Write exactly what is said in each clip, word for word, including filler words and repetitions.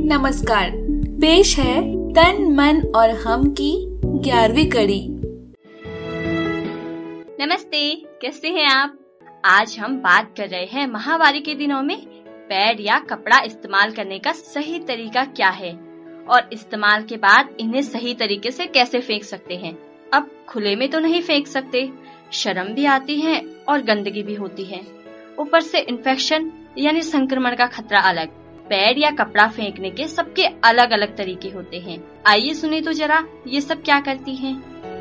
नमस्कार, पेश है तन मन और हम की ग्यारहवीं कड़ी। नमस्ते, कैसे हैं आप? आज हम बात कर रहे हैं माहवारी के दिनों में पैड या कपड़ा इस्तेमाल करने का सही तरीका क्या है और इस्तेमाल के बाद इन्हें सही तरीके से कैसे फेंक सकते हैं। अब खुले में तो नहीं फेंक सकते, शर्म भी आती है और गंदगी भी होती है, ऊपर से इन्फेक्शन यानी संक्रमण का खतरा अलग। पैड या कपड़ा फेंकने के सबके अलग अलग तरीके होते हैं। आइए सुने तो जरा ये सब क्या करती हैं।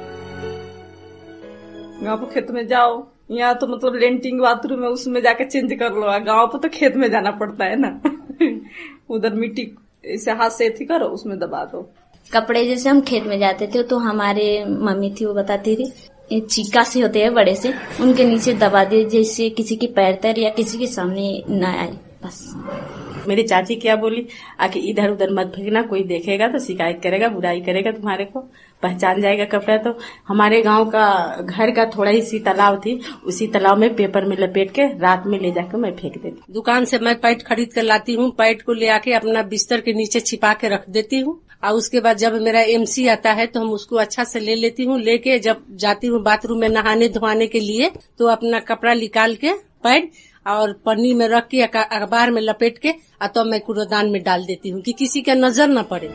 गाँव पे खेत में जाओ, यहाँ तो मतलब लेंटिंग बाथरूम है, उसमें जाके चेंज कर लो। गाँव पे तो खेत में जाना पड़ता है ना। उधर मिट्टी ऐसे हाथ से थी करो, उसमें दबा दो। कपड़े जैसे हम खेत में जाते थे तो हमारे मम्मी थी, वो बताती थी चीका से होते हैं बड़े से, उनके नीचे दबा दे जैसे किसी की पैर तर या किसी के सामने न आए। बस मेरी चाची क्या बोली, आके इधर उधर मत फेंकना, कोई देखेगा तो शिकायत करेगा, बुराई करेगा, तुम्हारे को पहचान जाएगा कपड़ा। तो हमारे गांव का घर का थोड़ा ही सी तालाब थी, उसी तालाब में पेपर में लपेट के रात में ले जाकर मैं फेंक देती। दुकान से मैं पैड खरीद कर लाती हूँ, पैड को ले आके अपना बिस्तर के नीचे छिपा के रख देती हूँ और उसके बाद जब मेरा एमसी आता है तो हम उसको अच्छा से ले लेती हूँ। लेके जब जाती हूँ बाथरूम में नहाने धोने के लिए तो अपना कपड़ा निकाल के पैड और पन्नी में रख के अखबार में लपेट के तो मैं कूड़ेदान में डाल देती हूँ कि किसी का नजर न पड़े।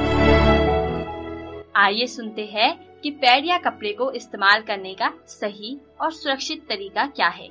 आइए सुनते हैं कि पैड या कपड़े को इस्तेमाल करने का सही और सुरक्षित तरीका क्या है।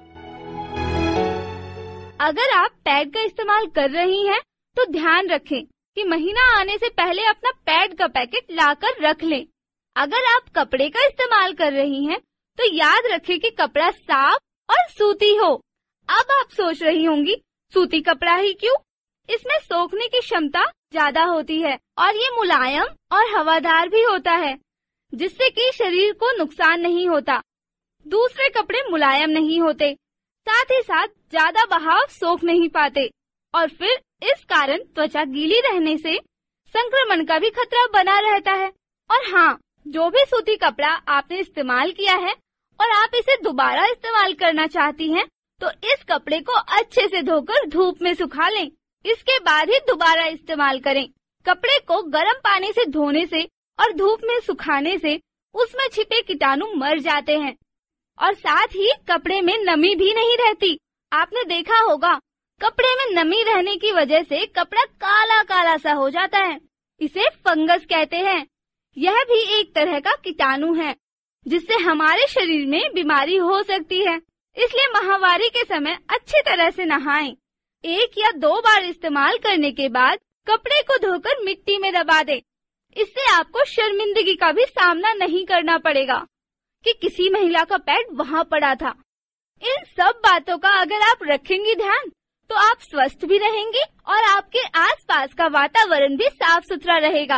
अगर आप पैड का इस्तेमाल कर रही हैं, तो ध्यान रखें कि महीना आने से पहले अपना पैड का पैकेट लाकर रख लें। अगर आप कपड़े का इस्तेमाल कर रही हैं, तो याद रखें कि कपड़ा साफ और सूती हो। अब आप सोच रही होंगी, सूती कपड़ा ही क्यों? इसमें सोखने की क्षमता ज्यादा होती है और ये मुलायम और हवादार भी होता है, जिससे कि शरीर को नुकसान नहीं होता। दूसरे कपड़े मुलायम नहीं होते, साथ ही साथ ज्यादा बहाव सोख नहीं पाते और फिर इस कारण त्वचा गीली रहने से संक्रमण का भी खतरा बना रहता है। और हाँ, जो भी सूती कपड़ा आपने इस्तेमाल किया है और आप इसे दोबारा इस्तेमाल करना चाहती हैं, तो इस कपड़े को अच्छे से धोकर धूप में सुखा लें। इसके बाद ही दोबारा इस्तेमाल करें। कपड़े को गर्म पानी से धोने से और धूप में सुखाने से उसमें छिपे कीटाणु मर जाते हैं और साथ ही कपड़े में नमी भी नहीं रहती। आपने देखा होगा, कपड़े में नमी रहने की वजह से कपड़ा काला काला सा हो जाता है। इसे फंगस कहते हैं। यह भी एक तरह का कीटाणु है जिससे हमारे शरीर में बीमारी हो सकती है। इसलिए माहवारी के समय अच्छी तरह से नहाएं। एक या दो बार इस्तेमाल करने के बाद कपड़े को धोकर मिट्टी में दबा दें। इससे आपको शर्मिंदगी का भी सामना नहीं करना पड़ेगा कि किसी महिला का पैड वहाँ पड़ा था। इन सब बातों का अगर आप रखेंगी ध्यान, तो आप स्वस्थ भी रहेंगी और आपके आसपास का वातावरण भी साफ सुथरा रहेगा।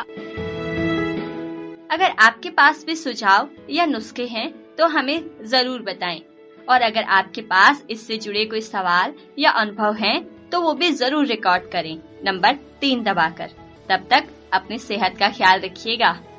अगर आपके पास भी सुझाव या नुस्खे हैं तो हमें जरूर बताएं। और अगर आपके पास इससे जुड़े कोई सवाल या अनुभव हैं, तो वो भी जरूर रिकॉर्ड करें नंबर तीन दबाकर। तब तक अपनी सेहत का ख्याल रखिएगा।